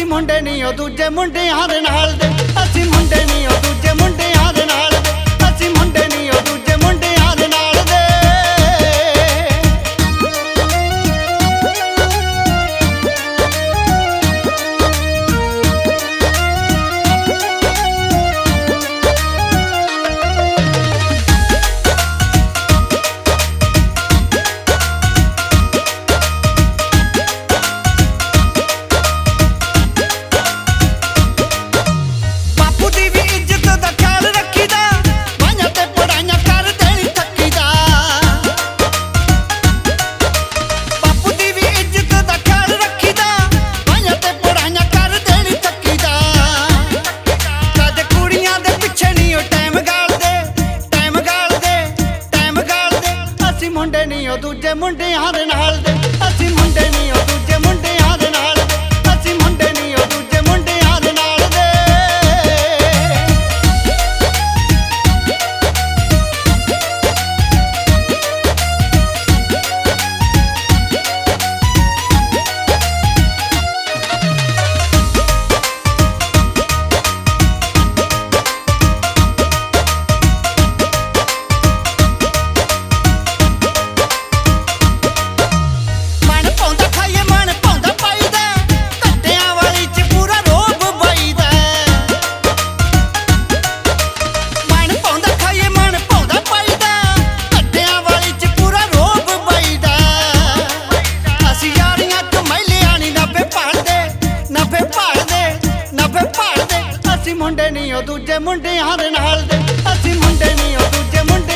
ਅਸੀਂ ਮੁੰਡੇ ਨਹੀਂ ਉਹ ਦੂਜੇ ਮੁੰਡਿਆਂ ਦੇ ਨਾਲ ਦੇ। ਅਸੀਂ ਮੁੰਡੇ ਨਹੀਂ ਉਹ ਦੂਜੇ ਮੁੰਡਿਆਂ ਦੇ ਨਾਲ ਦੇ। ਅਸੀਂ ਮੁੰਡੇ ਨਹੀਂ ਉਹ ਦੂਜੇ ਮੁੰਡਿਆਂ ਦੇ ਨਾਲ ਦੇ। ਮੁੰਡੇ ਨਹੀਂ ਉਹ ਦੂਜੇ ਮੁੰਡਿਆਂ ਦੇ ਨਾਲ ਦੇ। ਅਸੀਂ ਮੁੰਡੇ ਨਹੀਂ ਉਹ ਦੂਜੇ ਮੁੰਡਿਆਂ ਦੇ ਨਾਲ ਦੇ। ਅਸੀਂ ਮੁੰਡੇ ਨਹੀਂ ਉਹ ਦੂਜੇ ਮੁੰਡਿਆਂ ਦੇ ਨਾਲ ਦੇ। ਅਸੀਂ ਮੁੰਡੇ ਨਹੀਂ ਉਹ ਦੂਜੇ ਮੁੰਡਿਆਂ ਦੇ ਨਾਲ ਦੇ। ਅਸੀਂ ਮੁੰਡੇ ਨਹੀਂ ਉਹ ਦੂਜੇ ਮੁੰਡੇ